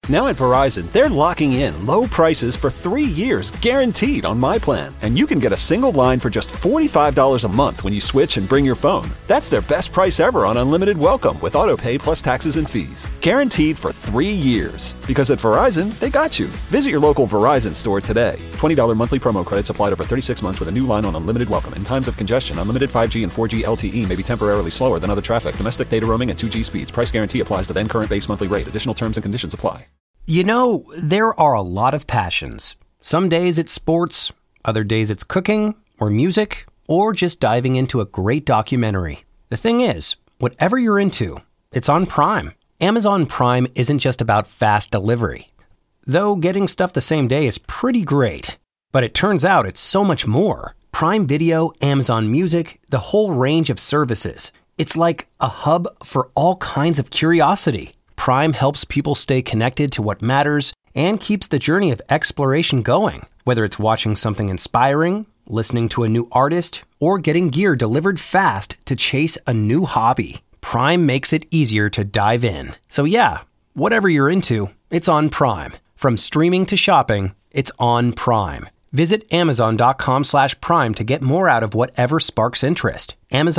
Now at Verizon, they're locking in low prices for 3 years, guaranteed on My Plan. And you can get a single line for just $45 a month when you switch and bring your phone. That's their best price ever on unlimited welcome with autopay plus taxes and fees. Guaranteed for 3 years. Because at Verizon, they got you. Visit your local Verizon store today. $20 monthly promo credits applied over 36 months with a new line on unlimited welcome. In times of congestion, unlimited 5G and 4G LTE may be temporarily slower than other traffic. Domestic data roaming at 2G speeds. Price guarantee applies to then current base monthly rate. Additional terms and conditions apply. You know, there are a lot of passions. Some days it's sports, other days it's cooking, or music, or just diving into a great documentary. The thing is, whatever you're into, it's on Prime. Amazon Prime isn't just about fast delivery. Though getting stuff the same day is pretty great. But it turns out it's so much more. Prime Video, Amazon Music, the whole range of services. It's like a hub for all kinds of curiosity. Prime helps people stay connected to what matters and keeps the journey of exploration going. Whether it's watching something inspiring, listening to a new artist, or getting gear delivered fast to chase a new hobby, Prime makes it easier to dive in. So yeah, whatever you're into, it's on Prime. From streaming to shopping, it's on Prime. Visit Amazon.com/Prime to get more out of whatever sparks interest.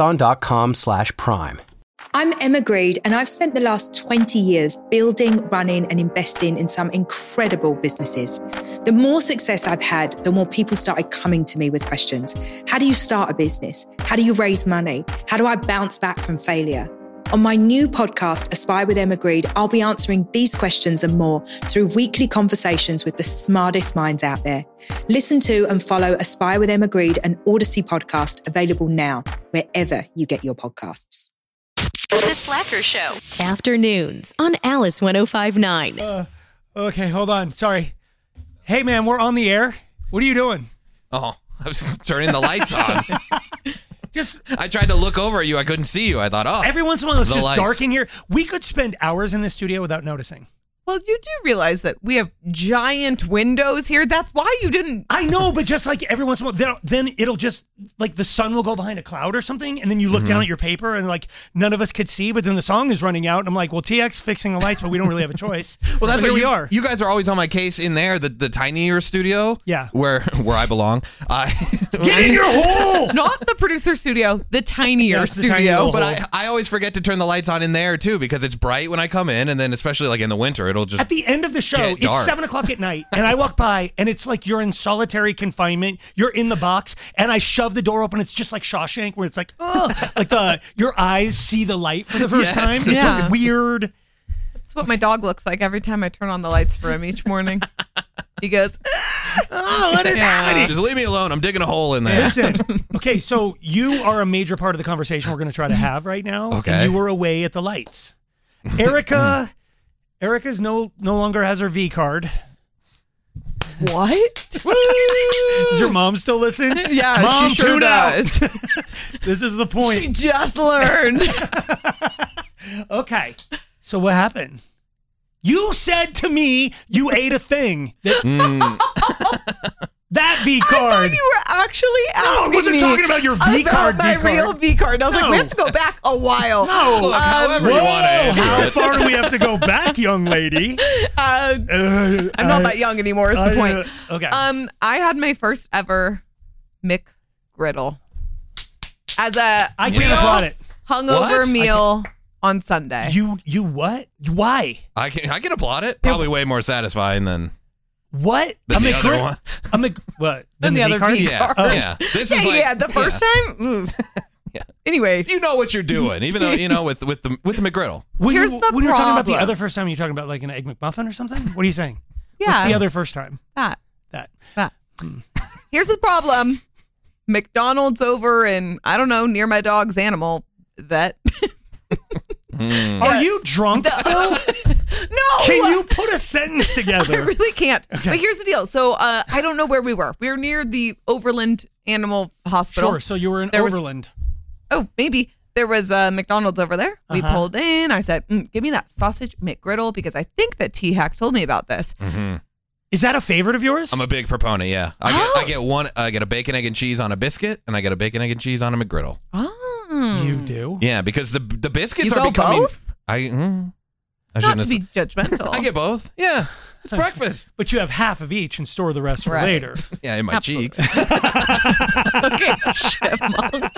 Amazon.com/Prime. I'm Emma Greed, and I've spent the last 20 years building, running, and investing in some incredible businesses. The more success I've had, the more people started coming to me with questions. How do you start a business? How do you raise money? How do I bounce back from failure? On my new podcast, Aspire with Emma Greed, I'll be answering these questions and more through weekly conversations with the smartest minds out there. Listen to and follow Aspire with Emma Greed, an Odyssey podcast, available now, wherever you get your podcasts. The Slacker Show. Afternoons on Alice 105.9. Okay, hold on. Sorry. Hey, man, we're on the air. What are you doing? Oh, I was turning the lights on. Just I tried to look over at you. I couldn't see you. I thought, every once in a while it's just lights. dark in here. We could spend hours in the studio without noticing. Well, you do realize that we have giant windows here. That's why you didn't. I know, but just like every once in a while, then it'll just, like the sun will go behind a cloud or something, and then you look down at your paper, and like none of us could see, but then the song is running out, and I'm like, well, TX fixing the lights, but we don't really have a choice. Well, that's so where we are. You guys are always on my case in there, the tinier studio. Yeah. Where I belong. Get in your hole! Not the producer studio, the tinier Yes, the studio. tiny little But I always forget to turn the lights on in there, too, because it's bright when I come in, and then especially like in the winter, it'll just... At the end of the show, Get it's dark. 7:00 at night, and I walk by, and it's like you're in solitary confinement. You're in the box, and I shove the door open. It's just like Shawshank, where it's like, like your eyes see the light for the first Yes. time. It's Yeah. like weird. That's what my dog looks like every time I turn on the lights for him each morning. He goes, Oh, what is happening? Just leave me alone. I'm digging a hole in there. Listen, okay, so you are a major part of the conversation we're going to try to have right now. Okay. And you were away at the lights. Erica's no longer has her V card. what? Does your mom still listen? Yeah, Mom, she sure tune out. does. This is the point. She just learned. Okay, so what happened? You said to me you ate a thing. That V I card. thought you were actually asking No, I wasn't me talking about your V card. about my real V card. And I was like, No. we have to go back a while. No. Look, however you want to answer How it. far do we have to go back, young lady? I'm not that young anymore is the point. Okay. I had my first ever McGriddle as a I can't applaud it. hungover What? meal on Sunday. You what? Why? I can applaud it. Probably way more satisfying than What? the other one. What? Than the other V V card? card. Yeah. This is like the first time. Yeah. Anyway, You know what you're doing, even though with the McGriddle. When Here's you, the when you were talking about the problem. other first time, you're talking about like an Egg McMuffin or something? What are you saying? yeah, What's the other first time? that. That. Here's the problem. McDonald's over in, I don't know, near my dog's animal vet. Are you drunk still? No. Can you put a sentence I together? really can't. Okay. But here's the deal. So I don't know where we were. We were near the Overland Animal Hospital. Sure. So you were in There was- Overland. Oh, maybe. There was a McDonald's over there. We Uh-huh. pulled in. I said, give me that sausage McGriddle because I think that T-Hack told me about this. Is that a favorite of yours? I'm a big proponent. Yeah, I get one. I get a bacon, egg, and cheese on a biscuit, and I get a bacon, egg, and cheese on a McGriddle. Oh. You do? Yeah, because the biscuits You are go becoming. both? I Not to be judgmental. I get both. Yeah. It's breakfast. But you have half of each and store the rest for later. Yeah, in my Absolutely. cheeks. Okay, chipmunk.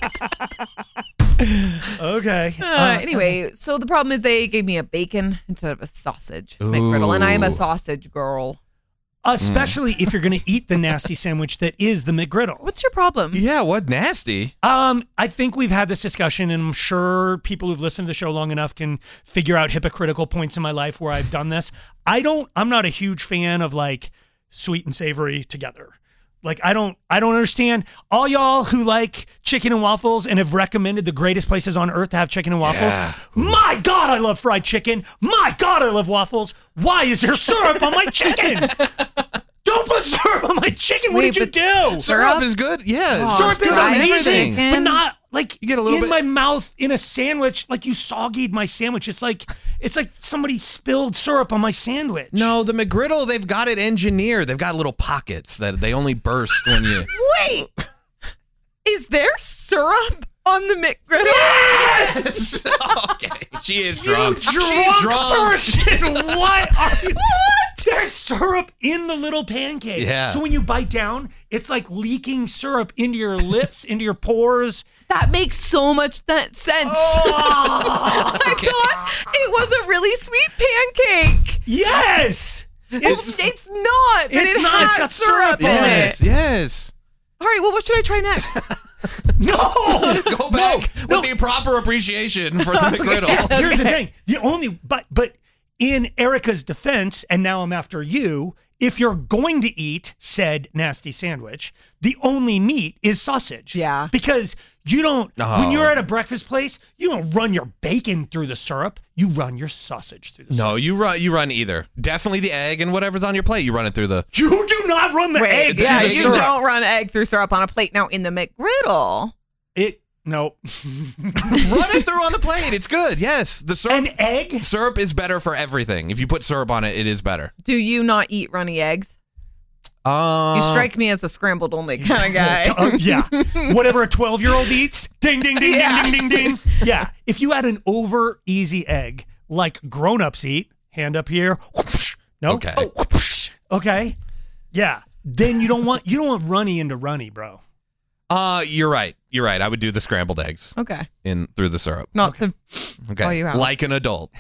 Okay. Anyway, so the problem is they gave me a bacon instead of a sausage McGriddle, and I am a sausage girl. Especially if you're going to eat the nasty sandwich that is the McGriddle. What's your problem? Yeah, what nasty? I think we've had this discussion, and I'm sure people who've listened to the show long enough can figure out hypocritical points in my life where I've done this. I'm not a huge fan of like sweet and savory together. Like I don't understand all y'all who like chicken and waffles and have recommended the greatest places on earth to have chicken and waffles. Yeah. My God, I love fried chicken. My God, I love waffles. Why is there syrup on my chicken? Don't put syrup on my chicken. What did you do? Syrup is good. Yeah. Oh, Syrup is amazing, everything. but not like You get a little in bit- my mouth in a sandwich. Like you soggied my sandwich. It's like somebody spilled syrup on my sandwich. No, the McGriddle, they've got it engineered. They've got little pockets that they only burst when you... Wait, is there syrup on the McGriddle? Yes! Okay, she is drunk. You She's drunk. person! What are you? There's syrup in the little pancake. Yeah. So when you bite down, it's like leaking syrup into your lips, into your pores. That makes so much sense. Oh, I thought it was a really sweet pancake. yes! It's not. But It's it not. has It's got syrup syrup in Yes, it. yes. All right. Well, what should I try next? No! Go back with the proper appreciation for the McGriddle. Here's the thing. But in Erica's defense, and now I'm after you, if you're going to eat said nasty sandwich, the only meat is sausage. Yeah. Because you don't, Oh. when you're at a breakfast place, you don't run your bacon through the syrup. You run your sausage through the syrup. No, you run either. Definitely the egg and whatever's on your plate. You run it through the... You do not run the egg through yeah, the you syrup. don't run egg through syrup on a plate. Now in the McGriddle, No. Run it through on the plate. It's good. Yes. The syrup... An egg? Syrup is better for everything. If you put syrup on it, it is better. do you not eat runny eggs? You strike me as a scrambled only kind of guy. Yeah. Whatever a 12-year-old eats. Ding, ding, ding, Yeah. ding, ding, ding, ding. Yeah. If you had an over easy egg like grown-ups eat, hand up here. No? Okay. Oh, okay. Yeah. Then you don't want runny into runny, bro. You're right. You're right. I would do the scrambled eggs Okay. in through the syrup. Not to Okay. call you out. Like an adult.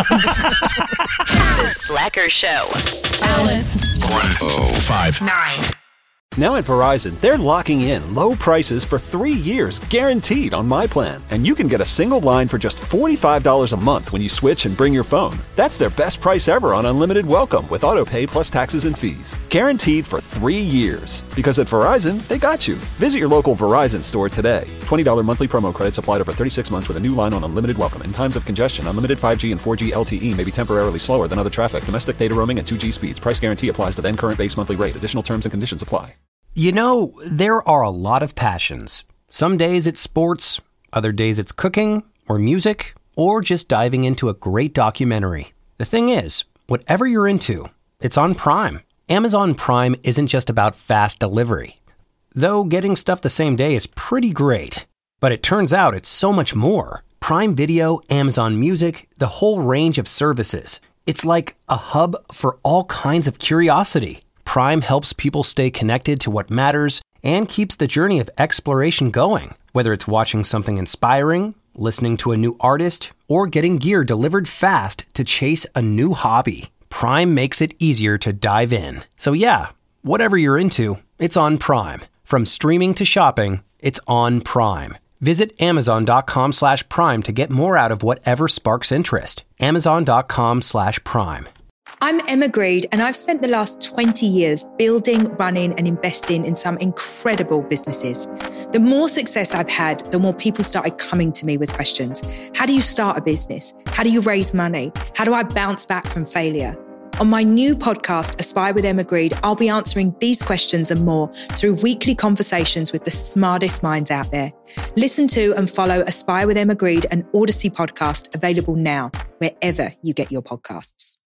The Slacker Show. Alice 1059. Now at Verizon, they're locking in low prices for 3 years, guaranteed on my plan. And you can get a single line for just $45 a month when you switch and bring your phone. That's their best price ever on unlimited welcome with autopay plus taxes and fees. Guaranteed for 3 years. Because at Verizon, they got you. Visit your local Verizon store today. $20 monthly promo credits applied over 36 months with a new line on unlimited welcome. In times of congestion, unlimited 5G and 4G LTE may be temporarily slower than other traffic. Domestic data roaming and 2G speeds. Price guarantee applies to then current base monthly rate. Additional terms and conditions apply. You know, there are a lot of passions. Some days it's sports, other days it's cooking, or music, or just diving into a great documentary. The thing is, whatever you're into, it's on Prime. Amazon Prime isn't just about fast delivery. Though getting stuff the same day is pretty great. But it turns out it's so much more. Prime Video, Amazon Music, the whole range of services. It's like a hub for all kinds of curiosity. Prime helps people stay connected to what matters and keeps the journey of exploration going. Whether it's watching something inspiring, listening to a new artist, or getting gear delivered fast to chase a new hobby, Prime makes it easier to dive in. So yeah, whatever you're into, it's on Prime. From streaming to shopping, it's on Prime. Visit Amazon.com/Prime to get more out of whatever sparks interest. Amazon.com/Prime. I'm Emma Greed, and I've spent the last 20 years building, running, and investing in some incredible businesses. The more success I've had, the more people started coming to me with questions. How do you start a business? How do you raise money? How do I bounce back from failure? On my new podcast, Aspire with Emma Greed, I'll be answering these questions and more through weekly conversations with the smartest minds out there. Listen to and follow Aspire with Emma Greed, an Odyssey podcast available now, wherever you get your podcasts.